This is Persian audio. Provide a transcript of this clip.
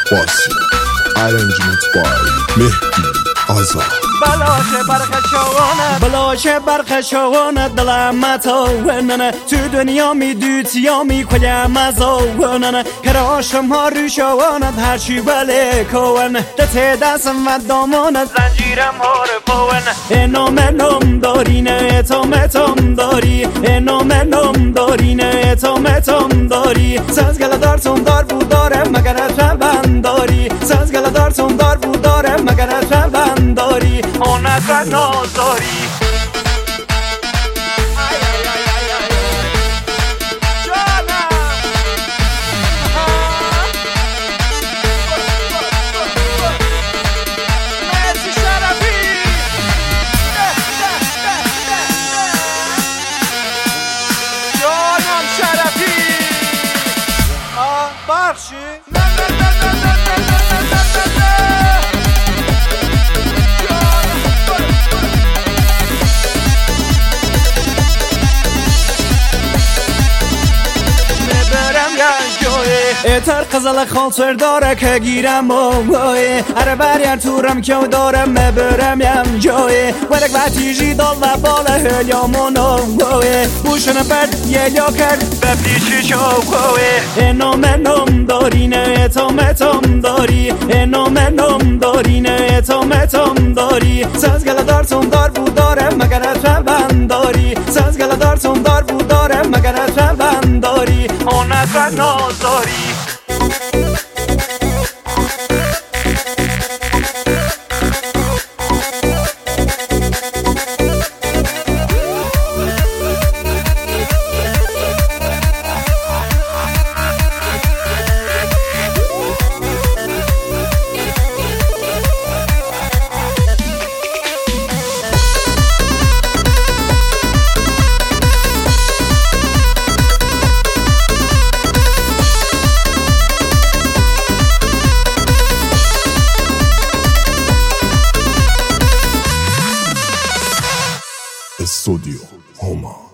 باسی arrangement by مهدی آزاد. بلاشه برخشونه دلم تاوننه تو دنیا می دوتیا می کجا مزاوننه کراشم ها روشونه هرچی بله کونه دته دستم و دامانه زنجیرم ها رفونه اینو دارینه تام داری اینو دارینه تام داری سازگل دارتون دار بود داره مگر اتفن داری سازگل دارتون دار بود داره مگر اتفن داری اون اتفن نازاری اتر قزل خالصر داره که گیرم اوه اره بریر تورم که دارم مبرم یم جایه ورک و تیجی دال و باله هلیامون اوه بوشن برد یه یا کرد به پیشی شوه اینو دارینه تام داری اینو دارینه تام داری سازگل دارتون دار بود داره مگر اتفن داری سازگل دارتون دار بود داره مگر اتفن داری اون اتفن نازاری استودیو هما.